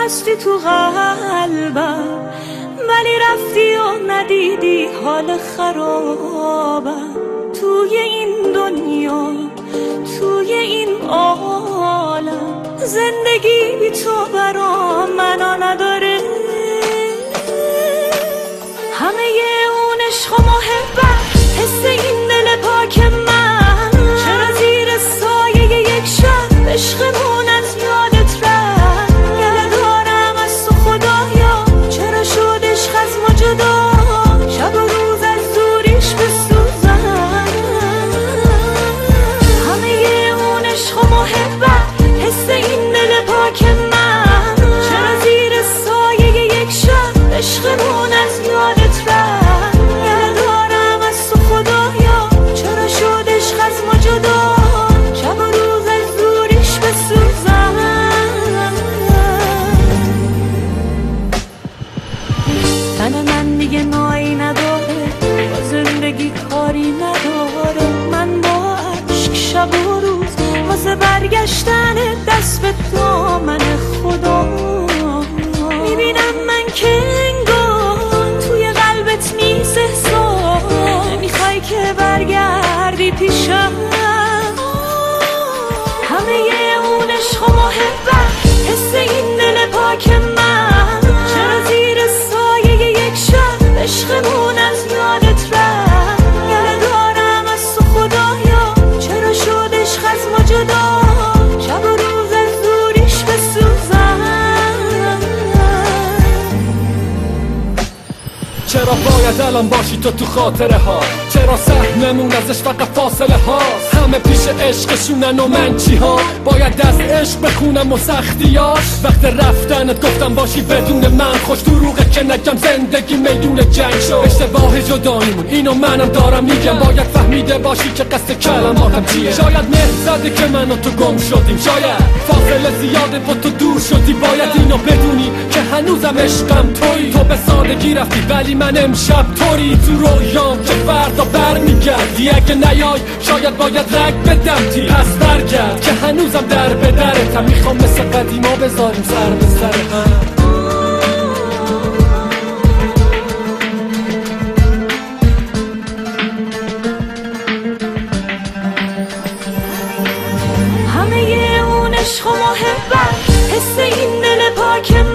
هستی تو قلبم، ولی رفتی و ندیدی حال خرابم. توی این دنیا، توی این عالم، زندگی بی تو برام معنا نداره. همه اون عشق و محبت، حس این دل پاک من، چرا زیر سایه یک شب عشقمون از یادت رفت؟ گله دارم از تو خدایا، چرا شد عشق از ما جدا؟ شب و روز از دوریش بسوزم. همه اون عشق و محبت، حس این دل پاک من، چرا زیر سایه یک شب عشقمون از یادت رفت؟ گله دارم از تو خدایا، چرا شد عشق از ما جدا؟ شب و روز از دوریش بسوزم. تن من دیگه نایی نداره، با زندگی کاری نداره. من با عشق شب و روز واسه برگشتن دست به دامن خدا میبینم من که انگار توی قلبت نیست احساس، نمیخوای که برگردی پیشم. همه اون عشق و محبت، حس این دل پاک من، چرا زیر سایه یک شب عشقمون از یادت رفت؟ گله دارم از تو خدایا، چرا شد عشق از ما جدا؟ شب و روز از دوریش بسوزم. چرا باید الان باشی تو خاطره ها؟ چرا سهممون ازش فقط فاصله هاست؟ همه پیش عشقشونن و من چی ها؟ باید از عشق بخونم و سختیاش. وقت رفتنت گفتم باشی بدون من، خوش دروغه که نگم زندگی میدون جنگ شد. اشتباه جداییمون اینو منم دارم میگم، باید فهمیده باشی که قصد کلماتم چیه. شاید مهر زده که من و تو گم شدیم، شاید فاصله زیاده با تو دور شدی. باید اینو بدونی که هنوزم عشقم تویی. تو به سادگی رفتی ولی من امشب طوری تو رویام که فردا برمیگردی. اگه نیای شاید باید رگ بدم تی، پس برگرد که هنوزم در به درتم. میخوام مثل قدیما بذاریم سر به سر هم. همه اون عشق و محبت، حس این دل پاک